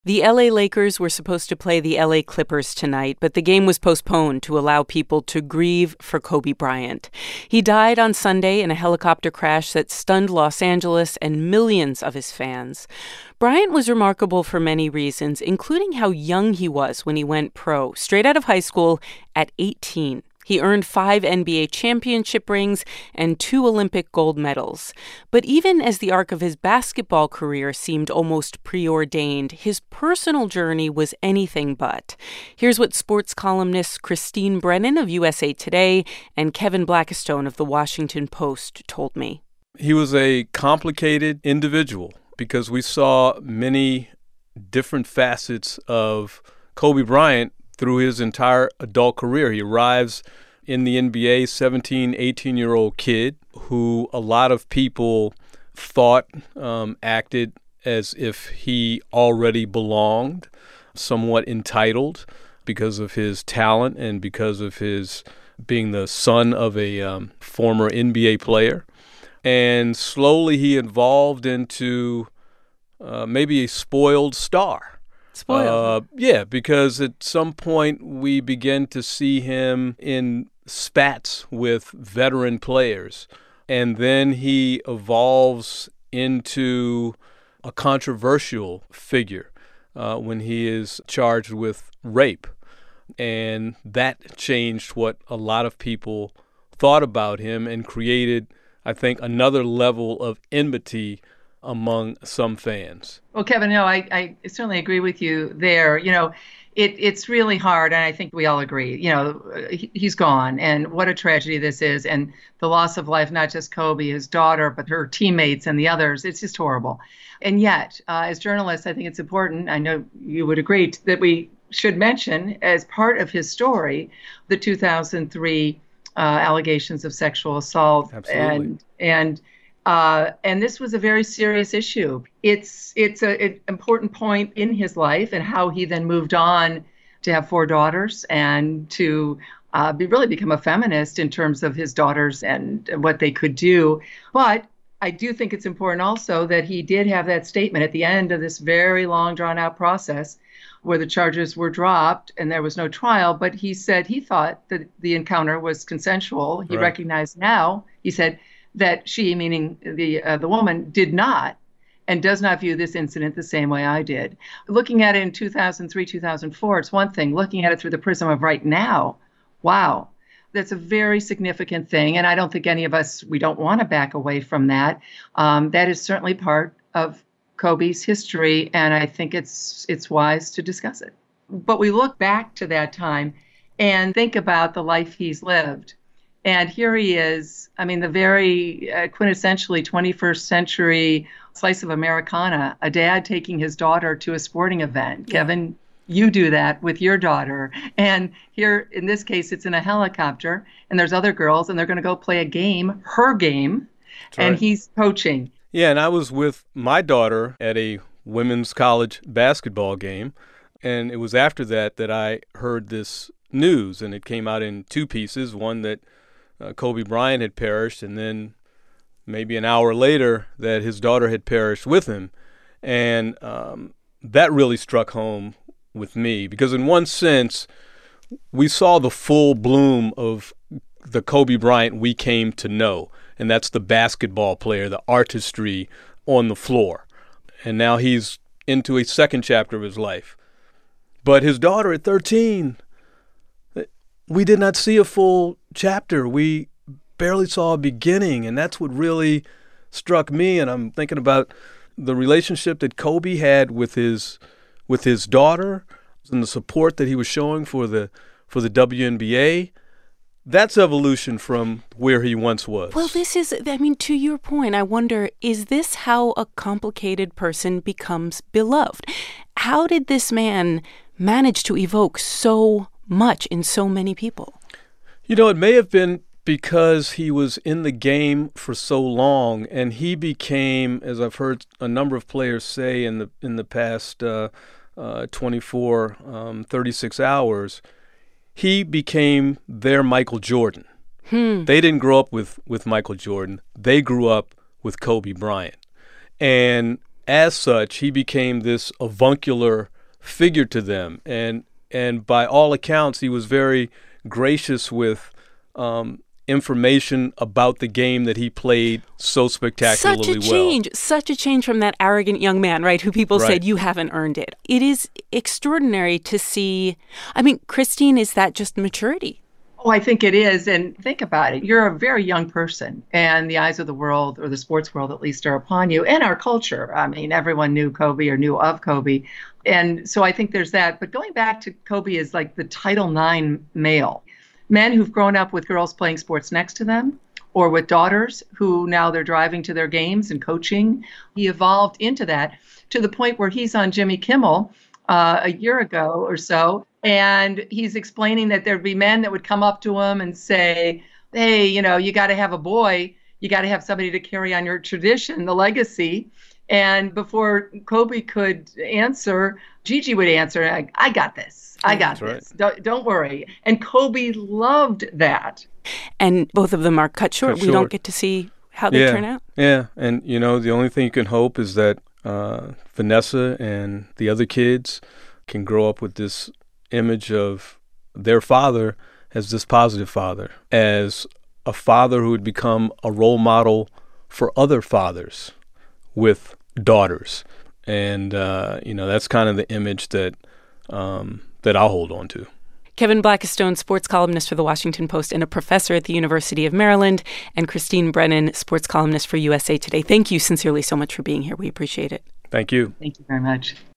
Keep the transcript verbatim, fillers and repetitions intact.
The L A Lakers were supposed to play the L A Clippers tonight, but the game was postponed to allow people to grieve for Kobe Bryant. He died on Sunday in a helicopter crash that stunned Los Angeles and millions of his fans. Bryant was remarkable for many reasons, including how young he was when he went pro, straight out of high school at eighteen. He earned five N B A championship rings and two Olympic gold medals. But even as the arc of his basketball career seemed almost preordained, his personal journey was anything but. Here's what sports columnists Christine Brennan of U S A Today and Kevin Blackistone of The Washington Post told me. He was a complicated individual because we saw many different facets of Kobe Bryant through his entire adult career. He arrives in the N B A, seventeen, eighteen-year-old kid who a lot of people thought um, acted as if he already belonged, somewhat entitled because of his talent and because of his being the son of a um, former N B A player. And slowly he evolved into uh, maybe a spoiled star. Spoiled. Uh, yeah, because at some point we begin to see him in spats with veteran players, and then he evolves into a controversial figure uh, when he is charged with rape. And that changed what a lot of people thought about him and created, I think, another level of enmity among some fans. Well, Kevin, no, I, I certainly agree with you there. You know, it, it's really hard, and I think we all agree. You know, he, he's gone, and what a tragedy this is, and the loss of life, not just Kobe, his daughter, but her teammates and the others. It's just horrible. And yet, uh, as journalists, I think it's important, I know you would agree, that we should mention, as part of his story, the two thousand three uh, allegations of sexual assault. Absolutely. And, and Uh, and this was a very serious issue. It's it's an important point in his life and how he then moved on to have four daughters and to uh, be really become a feminist in terms of his daughters and what they could do. But I do think it's important also that he did have that statement at the end of this very long, drawn-out process where the charges were dropped and there was no trial. But he said he thought that the encounter was consensual. He Right. recognized now, he said, that she, meaning the uh, the woman, did not and does not view this incident the same way I did. Looking at it in two thousand three, two thousand four, it's one thing. Looking at it through the prism of right now, wow, that's a very significant thing. And I don't think any of us, we don't want to back away from that. Um, that is certainly part of Kobe's history, and I think it's it's wise to discuss it. But we look back to that time and think about the life he's lived. And here he is, I mean, the very uh, quintessentially twenty-first century slice of Americana, a dad taking his daughter to a sporting event. Yeah. Kevin, you do that with your daughter. And here, in this case, it's in a helicopter, and there's other girls, and they're going to go play a game, her game, That's and right. He's coaching. Yeah, and I was with my daughter at a women's college basketball game, and it was after that that I heard this news, and it came out in two pieces, one that Uh, Kobe Bryant had perished, and then maybe an hour later that his daughter had perished with him. And um, that really struck home with me because in one sense, we saw the full bloom of the Kobe Bryant we came to know, and that's the basketball player, the artistry on the floor. And now he's into a second chapter of his life. But his daughter at thirteen, we did not see a full chapter. We barely saw a beginning, and that's what really struck me. And I'm thinking about the relationship that Kobe had with his with his daughter and the support that he was showing for the for the W N B A. That's evolution from where he once was. Well, this is, I mean, to your point, I wonder, is this how a complicated person becomes beloved? How did this man manage to evoke so much in so many people? You know, it may have been because he was in the game for so long, and he became, as I've heard a number of players say in the in the past uh, uh, twenty-four, um, thirty-six hours, he became their Michael Jordan. Hmm. They didn't grow up with, with Michael Jordan. They grew up with Kobe Bryant. And as such, he became this avuncular figure to them. And and by all accounts, he was very gracious with um, information about the game that he played so spectacularly well. Such a change, well. such a change from that arrogant young man, right, who people right. said, you haven't earned it. It is extraordinary to see. I mean, Christine, is that just maturity? Oh, I think it is. And think about it. You're a very young person, and the eyes of the world, or the sports world at least, are upon you, and our culture. I mean, everyone knew Kobe or knew of Kobe. And so I think there's that. But going back to Kobe as like the Title nine male, men who've grown up with girls playing sports next to them, or with daughters who now they're driving to their games and coaching. He evolved into that to the point where he's on Jimmy Kimmel uh, a year ago or so. And he's explaining that there'd be men that would come up to him and say, hey, you know, you got to have a boy. You got to have somebody to carry on your tradition, the legacy. And before Kobe could answer, Gigi would answer, I, I got this. I got That's this. Right. Don't, don't worry. And Kobe loved that. And both of them are cut short. Cut we short. don't get to see how they yeah. turn out. Yeah. And, you know, the only thing you can hope is that uh, Vanessa and the other kids can grow up with this image of their father as this positive father, as a father who would become a role model for other fathers with daughters. And, uh, you know, that's kind of the image that um, that I'll hold on to. Kevin Blackistone, sports columnist for The Washington Post and a professor at the University of Maryland, and Christine Brennan, sports columnist for U S A Today. Thank you sincerely so much for being here. We appreciate it. Thank you. Thank you very much.